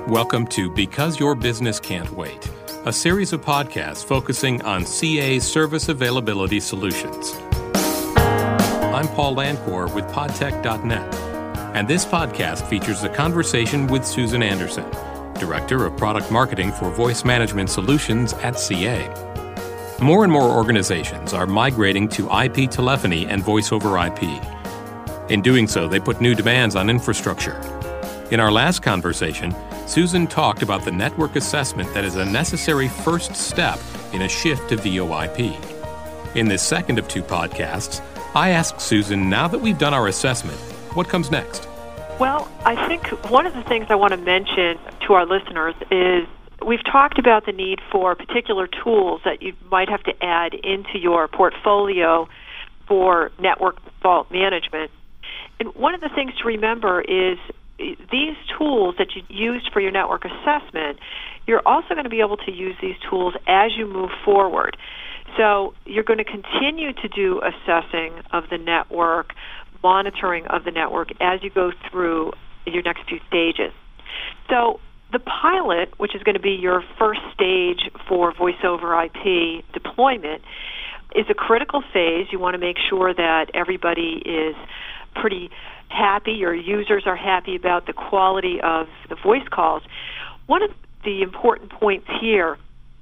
Welcome to Because Your Business Can't Wait, a series of podcasts focusing on CA service availability solutions. I'm Paul Landcore with podtech.net, and this podcast features a conversation with Susan Anderson, Director of Product Marketing for Voice Management Solutions at CA. More and more organizations are migrating to IP telephony and voice over IP. In doing so, they put new demands on infrastructure. In our last conversation, Susan talked about the network assessment that is a necessary first step in a shift to VoIP. In this second of two podcasts, I asked Susan, now that we've done our assessment, what comes next? Well, I think one of the things I want to mention to our listeners is we've talked about the need for particular tools that you might have to add into your portfolio for network fault management. And one of the things to remember is these tools that you used for your network assessment, you're also going to be able to use these tools as you move forward. So you're going to continue to do assessing of the network, monitoring of the network as you go through your next few stages. So the pilot, which is going to be your first stage for voice over IP deployment, is a critical phase. You want to make sure that everybody is pretty happy, your users are happy about the quality of the voice calls. One of the important points here,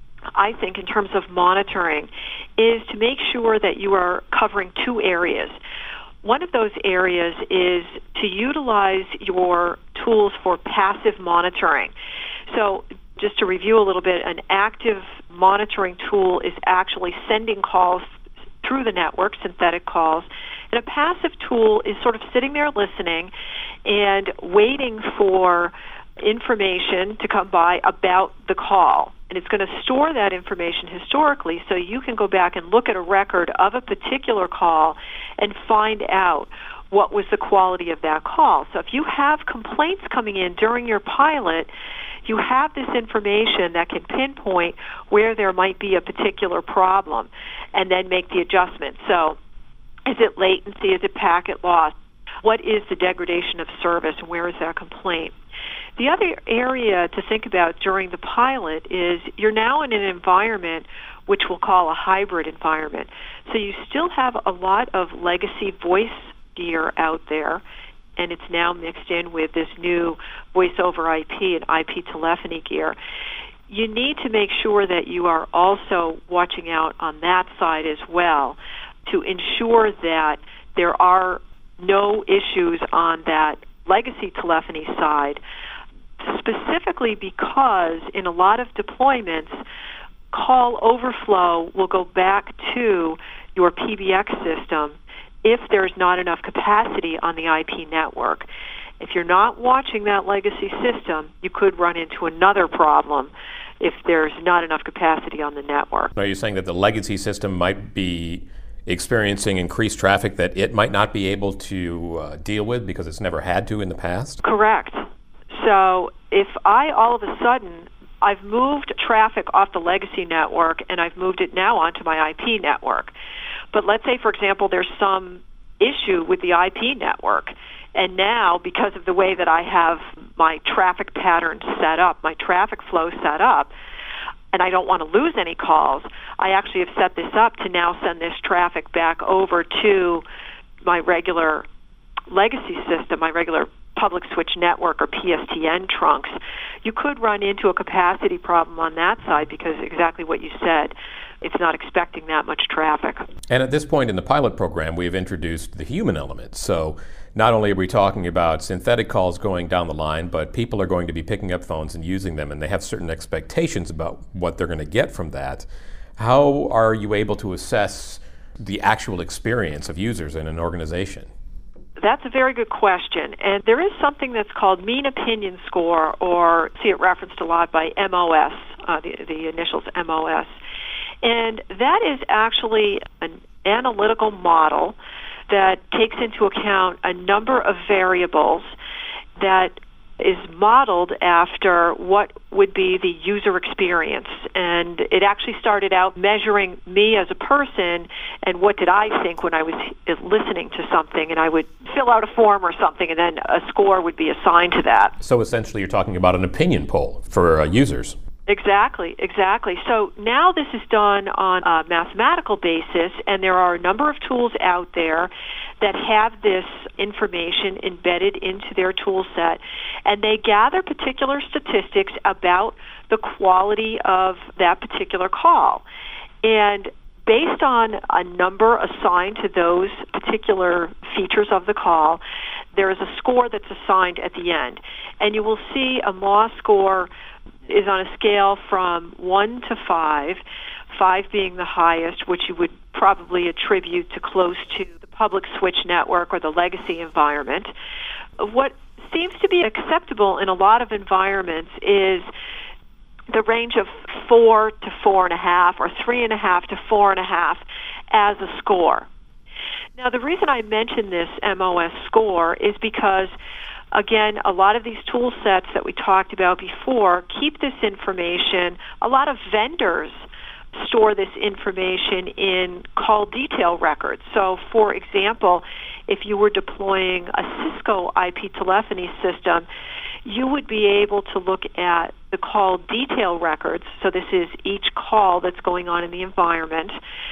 I think, in terms of monitoring, is to make sure that you are covering two areas. One of those areas is to utilize your tools for passive monitoring. So just to review a little bit, an active monitoring tool is actually sending calls through the network, synthetic calls, and a passive tool is sort of sitting there listening and waiting for information to come by about the call. And it's going to store that information historically so you can go back and look at a record of a particular call and find out what was the quality of that call. So if you have complaints coming in during your pilot, you have this information that can pinpoint where there might be a particular problem and then make the adjustment. So is it latency? Is it packet loss? What is the degradation of service, and where is that complaint? The other area to think about during the pilot is you're now in an environment which we'll call a hybrid environment. So you still have a lot of legacy voice gear out there, and it's now mixed in with this new voice over IP and IP telephony gear. You need to make sure that you are also watching out on that side as well to ensure that there are no issues on that legacy telephony side, specifically because in a lot of deployments, call overflow will go back to your PBX system if there's not enough capacity on the IP network. If you're not watching that legacy system, you could run into another problem if there's not enough capacity on the network. Are you saying that the legacy system might be experiencing increased traffic that it might not be able to deal with because it's never had to in the past? Correct. So if all of a sudden, I've moved traffic off the legacy network and I've moved it now onto my IP network. But let's say, for example, there's some issue with the IP network. And now, because of the way that I have my traffic pattern set up, my traffic flow set up, and I don't want to lose any calls, I actually have set this up to now send this traffic back over to my regular legacy system, my regular public switch network or PSTN trunks. You could run into a capacity problem on that side because exactly what you said, it's not expecting that much traffic. And at this point in the pilot program, we have introduced the human element. So not only are we talking about synthetic calls going down the line, but people are going to be picking up phones and using them, and they have certain expectations about what they're going to get from that. How are you able to assess the actual experience of users in an organization? That's a very good question. And there is something that's called mean opinion score, or see it referenced a lot by MOS, the initials MOS. And that is actually an analytical model that takes into account a number of variables that is modeled after what would be the user experience. And it actually started out measuring me as a person and what did I think when I was listening to something, and I would fill out a form or something, and then a score would be assigned to that. So essentially you're talking about an opinion poll for users. Exactly. So now this is done on a mathematical basis, and there are a number of tools out there that have this information embedded into their tool set, and they gather particular statistics about the quality of that particular call. And based on a number assigned to those particular features of the call, there is a score that's assigned at the end. And you will see a MAW score is on a scale from 1 to 5, 5 being the highest, which you would probably attribute to close to the public switch network or the legacy environment. What seems to be acceptable in a lot of environments is the range of 4 to 4.5 or 3.5 to 4.5 as a score. Now, the reason I mention this MOS score is because, again, a lot of these tool sets that we talked about before keep this information. A lot of vendors store this information in call detail records. So, for example, if you were deploying a Cisco IP telephony system, you would be able to look at the call detail records. So this is each call that's going on in the environment,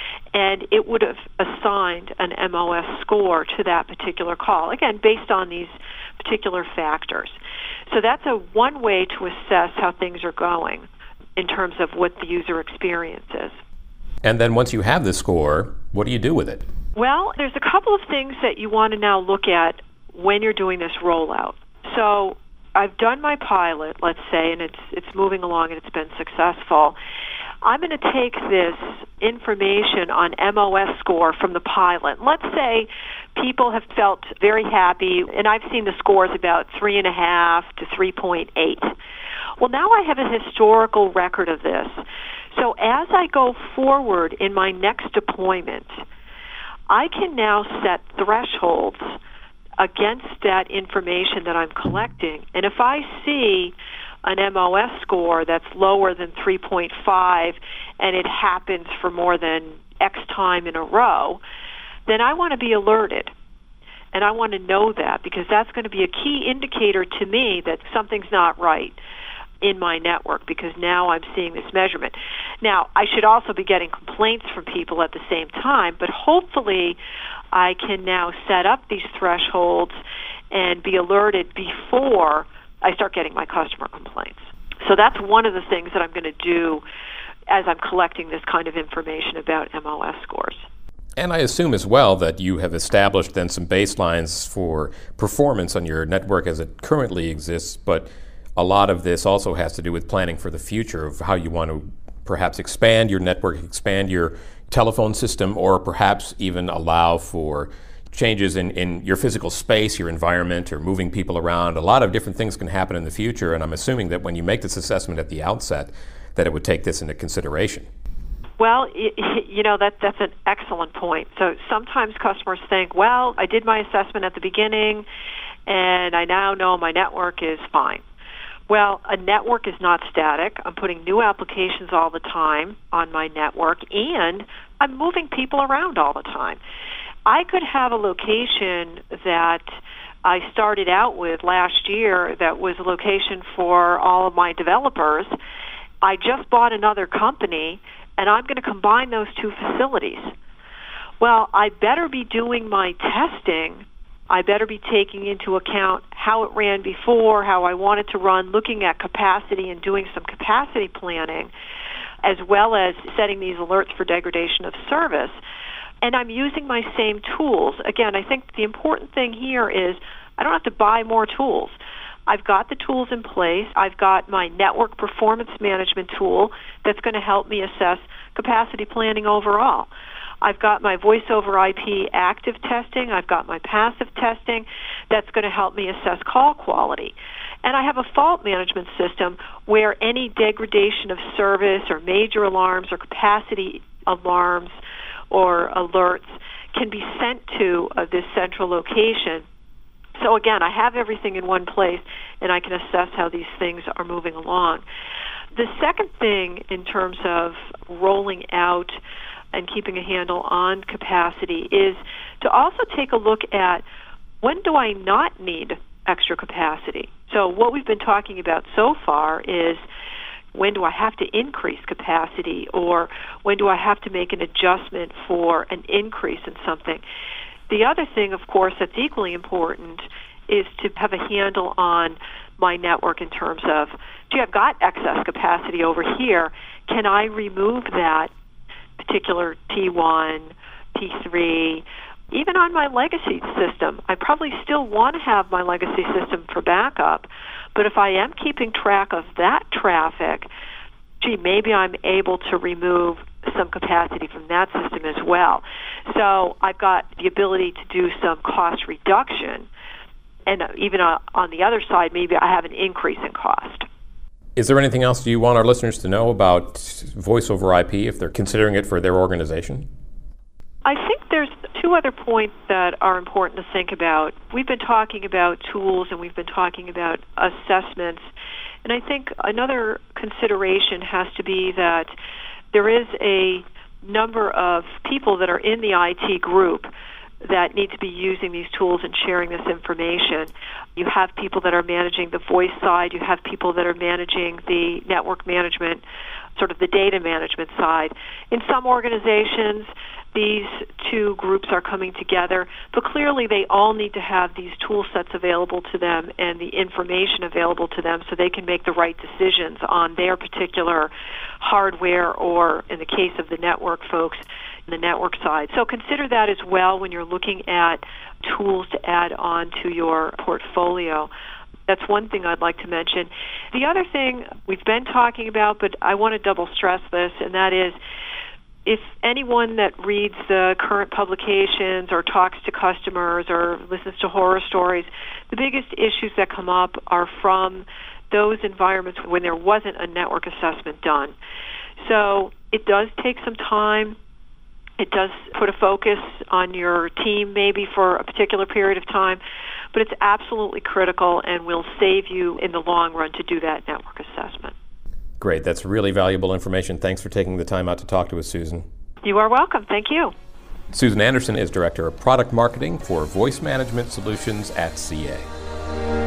and it would have assigned an MOS score to that particular call, again, based on these particular factors. So that's one way to assess how things are going in terms of what the user experience is. And then once you have the score, what do you do with it? Well, there's a couple of things that you want to now look at when you're doing this rollout. So I've done my pilot, let's say, and it's moving along and it's been successful. I'm going to take this information on MOS score from the pilot. Let's say people have felt very happy, and I've seen the scores about 3.5 to 3.8. Well, now I have a historical record of this. So as I go forward in my next deployment, I can now set thresholds against that information that I'm collecting. And if I see an MOS score that's lower than 3.5 and it happens for more than X time in a row, then I want to be alerted. And I want to know that, because that's going to be a key indicator to me that something's not right in my network, because now I'm seeing this measurement. Now, I should also be getting complaints from people at the same time, but hopefully I can now set up these thresholds and be alerted before I start getting my customer complaints. So that's one of the things that I'm going to do as I'm collecting this kind of information about MOS scores. And I assume as well that you have established then some baselines for performance on your network as it currently exists, but a lot of this also has to do with planning for the future of how you want to perhaps expand your network, expand your telephone system, or perhaps even allow for changes in your physical space, your environment, or moving people around. A lot of different things can happen in the future, and I'm assuming that when you make this assessment at the outset, that it would take this into consideration. Well, that's an excellent point. So sometimes customers think, well, I did my assessment at the beginning, and I now know my network is fine. Well, a network is not static. I'm putting new applications all the time on my network, and I'm moving people around all the time. I could have a location that I started out with last year that was a location for all of my developers. I just bought another company, and I'm going to combine those two facilities. Well, I better be doing my testing. I better be taking into account how it ran before, how I want it to run, looking at capacity and doing some capacity planning, as well as setting these alerts for degradation of service. And I'm using my same tools. Again, I think the important thing here is I don't have to buy more tools. I've got the tools in place. I've got my network performance management tool that's going to help me assess capacity planning overall. I've got my voice over IP active testing. I've got my passive testing that's going to help me assess call quality. And I have a fault management system where any degradation of service or major alarms or capacity alarms or alerts can be sent to this central location So again, I have everything in one place, and I can assess how these things are moving along. The second thing in terms of rolling out and keeping a handle on capacity is to also take a look at, when do I not need extra capacity? So what we've been talking about so far is, when do I have to increase capacity, or when do I have to make an adjustment for an increase in something? The other thing, of course, that's equally important is to have a handle on my network in terms of, gee, I've got excess capacity over here. Can I remove that particular T1, T3, even on my legacy system? I probably still want to have my legacy system for backup, but if I am keeping track of that traffic, gee, maybe I'm able to remove some capacity from that system as well. So I've got the ability to do some cost reduction, and even on the other side, maybe I have an increase in cost. Is there anything else you want our listeners to know about voice over IP if they're considering it for their organization? I think there's two other points that are important to think about. We've been talking about tools and we've been talking about assessments, and I think another consideration has to be that there is a number of people that are in the IT group that need to be using these tools and sharing this information. You have people that are managing the voice side. You have people that are managing the network management, sort of the data management side. In some organizations, these two groups are coming together, but clearly they all need to have these tool sets available to them and the information available to them so they can make the right decisions on their particular hardware, or in the case of the network folks, the network side. So consider that as well when you're looking at tools to add on to your portfolio. That's one thing I'd like to mention. The other thing we've been talking about, but I want to double stress this, and that is, if anyone that reads the current publications or talks to customers or listens to horror stories, the biggest issues that come up are from those environments when there wasn't a network assessment done. So it does take some time. It does put a focus on your team maybe for a particular period of time, but it's absolutely critical and will save you in the long run to do that network assessment. Great. That's really valuable information. Thanks for taking the time out to talk to us, Susan. You are welcome. Thank you. Susan Anderson is Director of Product Marketing for Voice Management Solutions at CA.